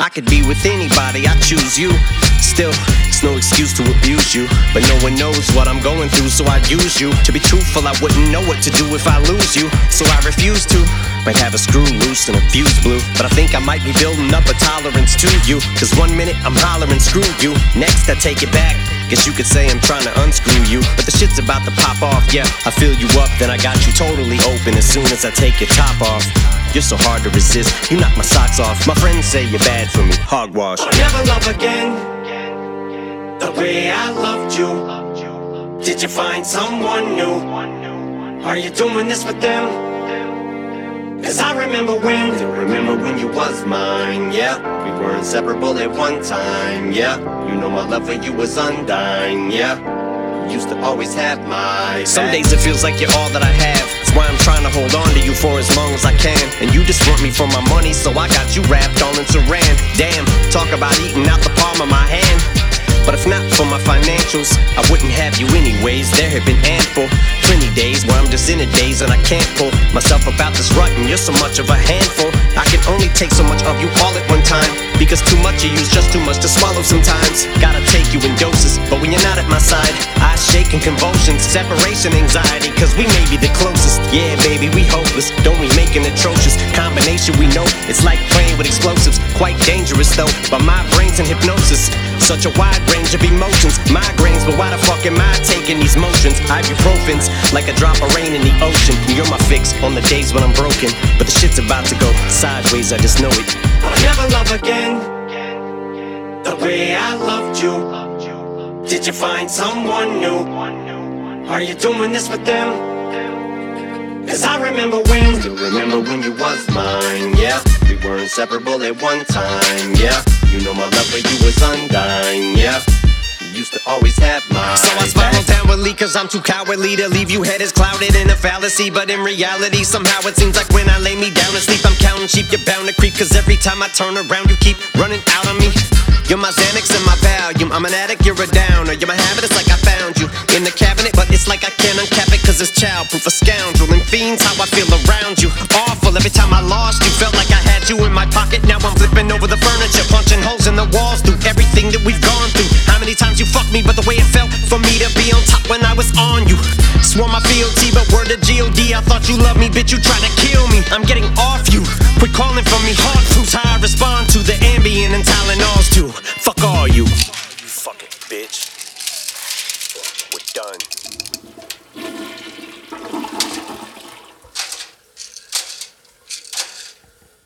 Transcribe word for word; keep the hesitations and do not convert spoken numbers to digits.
I could be with anybody, I choose you. Still, it's no excuse to abuse you, but no one knows what I'm going through, so I use you. To be truthful, I wouldn't know what to do if I lose you, so I refuse to. Might have a screw loose and a fuse blew, but I think I might be building up a tolerance to you. Cause one minute I'm hollering screw you, next I take it back. Guess you could say I'm trying to unscrew you, but the shit's about to pop off, yeah. I fill you up, then I got you totally open as soon as I take your top off. You're so hard to resist, you knock my socks off. My friends say you're bad for me, hogwash. I'll never love again the way I loved you. Did you find someone new? Are you doing this with them? Cause I remember when, still remember when you was mine, yeah. We were inseparable at one time, yeah. You know my love for you was undying, yeah. You used to always have my back. Some days it feels like you're all that I have. That's why I'm trying to hold on to you for as long as I can. And you just want me for my money, so I got you wrapped all in saran. Damn, talk about eating out the palm of my hand. But if not for my financials, I wouldn't have you anyways. There have been ample, plenty days where I'm just in a daze and I can't pull myself about this rut, and you're so much of a handful. I can only take so much of you all at one time, because too much of you's just too much to swallow sometimes. Gotta take you in doses, but when you're not at my side, I shake in convulsions, separation anxiety, cause we may be the closest. Yeah, baby, we hopeless, don't we make an atrocious combination? We know it's like playing with explosives, quite dangerous though, but my brain's in hypnosis. Such a wide range of emotions, migraines, but why the fuck am I taking these motions? Ibuprofen's like a drop of rain in the ocean. You're my fix on the days when I'm broken, but the shit's about to go sideways, I just know it. I'll never love again the way I loved you. Did you find someone new? Are you doing this with them? Cause I remember when, still remember when you was mine, yeah. We were inseparable at one time, yeah. You know my love for you was undying, yeah. You used to always have my So I spiral downwardly cause I'm too cowardly to leave you head is clouded in a fallacy. But in reality, somehow it seems like when I lay me down to sleep, I'm counting sheep, you're bound to creep. Cause every time I turn around, you keep running out on me. You're my Xanax and my Valium, I'm an addict, you're a downer. You're my habit, it's like I found you in the cabinet, but it's like I can't uncap it cause it's childproof. A scoundrel and fiends, how I feel around you. Awful, every time I lost you, felt like I had you in my pocket. Now I'm flipping over the furniture, punching holes in the walls through everything that we've gone through. How many times you fucked me, but the way it felt for me to be on top when I was on you. Swore my fealty, but word to G O D, I thought you loved me, bitch, you tried to kill me. I'm getting off you, quit calling for me, hard proofs how I respond to the Ambien and Tylenols too. Fuck all you, you fucking bitch.